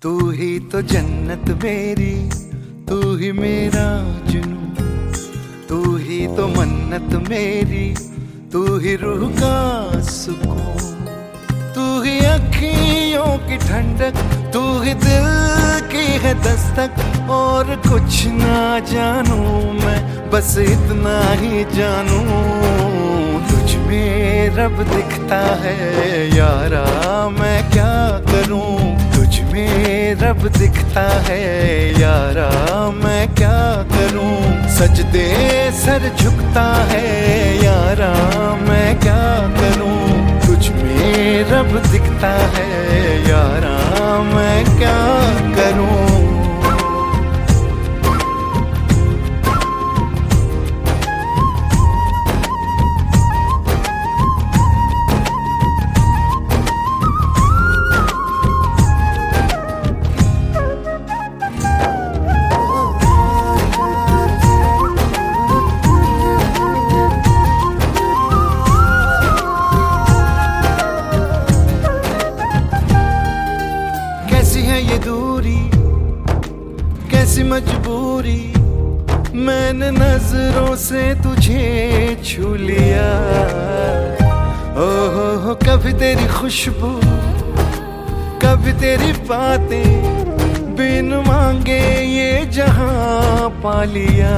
तू ही तो जन्नत मेरी, तू ही मेरा जुनून, तू ही तो मन्नत मेरी, तू ही रूह का सुकून, तू ही अखियों की ठंडक, तू ही दिल की है दस्तक। और कुछ ना जानू मैं, बस इतना ही जानू, तुझ में रब दिखता है यारा, मैं क्या करूं। तुझ में रब दिखता है यारा, मैं क्या करूं। सजदे सर झुकता है यारा, मैं क्या करूं। तुझ में रब दिखता है यारा, मैं क्या करूं। कैसी है ये दूरी, कैसी मजबूरी, मैंने नजरों से तुझे छू लिया। ओहो कभी तेरी खुशबू, कभी तेरी बातें, बिन मांगे ये जहां पा लिया।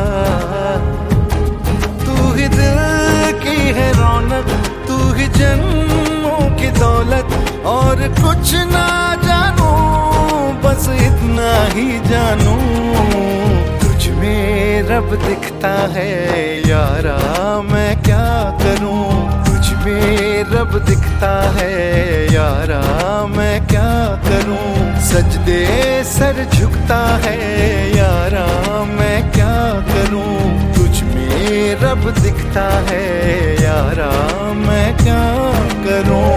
तू ही दिल की है रौनक, तू ही जन्मों की दौलत, और कुछ ना जानू, बस इतना ही जानू। तुझ में रब दिखता है यारा, मैं क्या करूं। तुझ में रब दिखता है यारा, मैं क्या करूं। सजदे सर झुकता है यारा, मैं क्या करूं। तुझ में रब दिखता है यारा, मैं क्या करूं।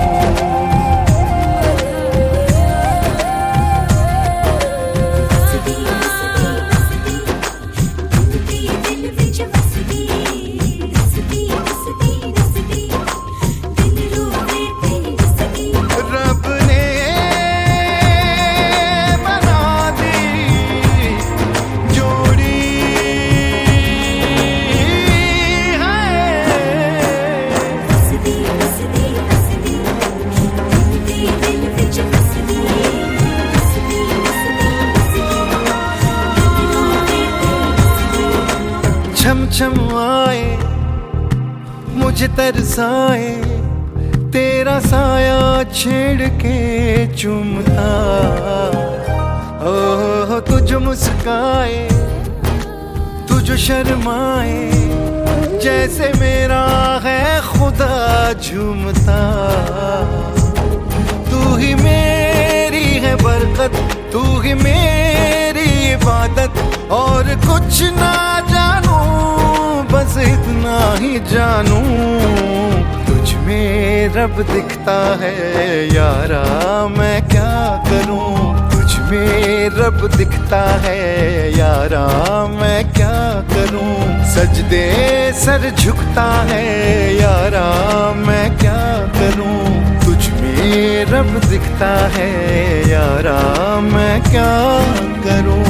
छम छम आए मुझे तरसाए, तेरा साया छेड़ के चूमता। ओह तुझ मुस्काए, तुझ शर्माए, जैसे मेरा है खुदा झूमता। तू ही मेरी है बरकत, तू ही मेरी इबादत, और कुछ ना जानू, बस इतना ही जानू। तुझ में रब दिखता है यारा, मैं क्या करूं। तुझ में रब दिखता है यारा, मैं क्या करूं। सजदे सर झुकता है यारा, मैं क्या करूं। तुझ में रब दिखता है यारा, मैं क्या करूं।